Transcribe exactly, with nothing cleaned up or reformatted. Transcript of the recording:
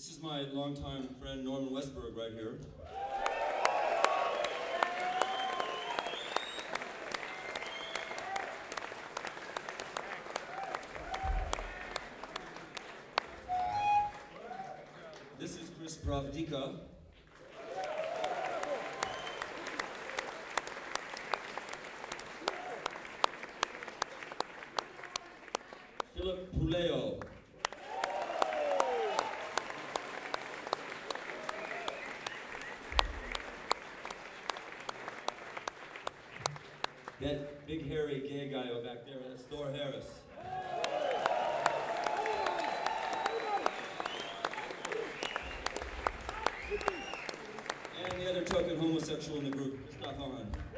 This is my longtime friend Norman Westberg right here. This is Chris Pravdika. Philip Puleo. That big hairy gay guy over back there, that's Thor Harris. And the other token homosexual in the group, Christoph Hahn.